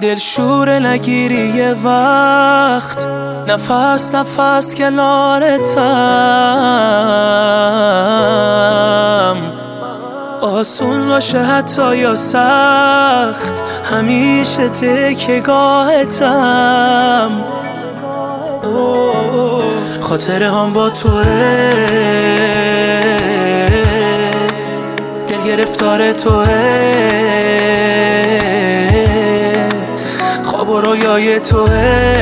دلشور نگیری یه وقت، نفس نفس کنارتم. آسون باشه حتی یا سخت، همیشه تکیه‌گاهتم. خاطره هم با توه، دل گرفتار توه، خواب و رویای توه،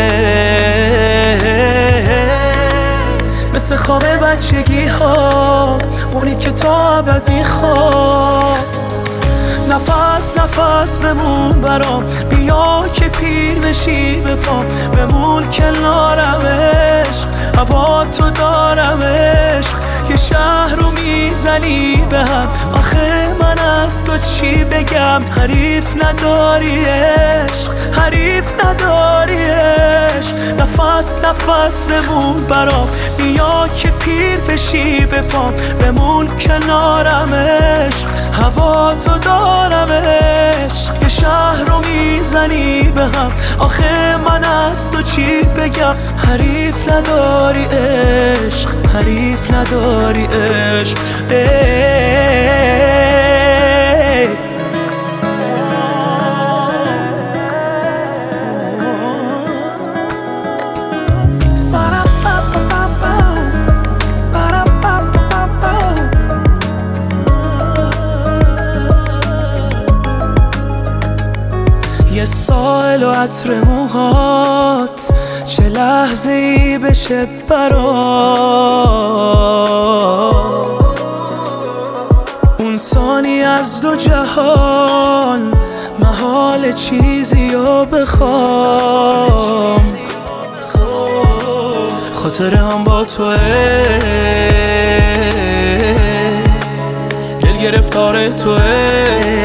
مثل خواب بچگی ها، اونی که تا ابد میخواد. نفس نفس بمون برام، بیا که پیر بشی به پام، بمون کنارم عشق، هوا تو دارم عشق. یه شهر رو میزنی به هم، آخه من از تو چی بگم؟ حریف نداری عشق، حریف نداری عشق. نفس نفس بمون برام، بیا که پیر بشی به پام، بمون کنارم عشق، هوا تو دارم عشق. یه شهر رو میزنی به هم، آخه من از تو چی بگم؟ حریف نداری عشق، حریف نداری عشق. یه سائل و عطر موهات، چه لحظه ای بشه برات. اون ثانی از دو جهان، محال چیزی رو بخوام. خاطره هم با توه، دل گرفتار توه،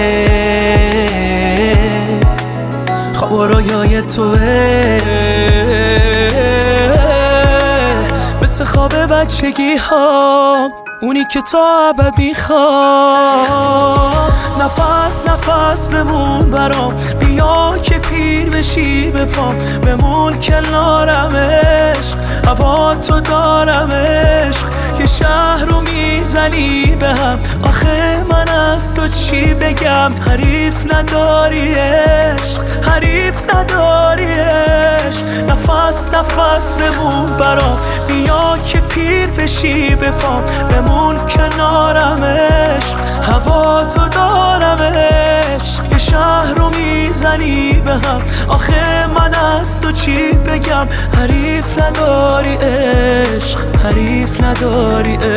خواب و رویای توه، مثل خواب بچگی ها، اونی که تا ابد میخواد. نفس نفس بمون برام، بیا که پیر بشی به پام، بمون کنارم عشق، هوا تو دارم عشق. یه شهر رو میزنی به هم، آخه من از تو چی بگم؟ حریف نداری عشق، حریف نداری عشق. نفس نفس بمون برام، بیا که پیر بشی به پام، بمون کنارم عشق، هوا تو دارم عشق. یه شهر رو میزنی به هم، آخه من از تو چی بگم؟ حریف نداری عشق، حریف نداری عشق.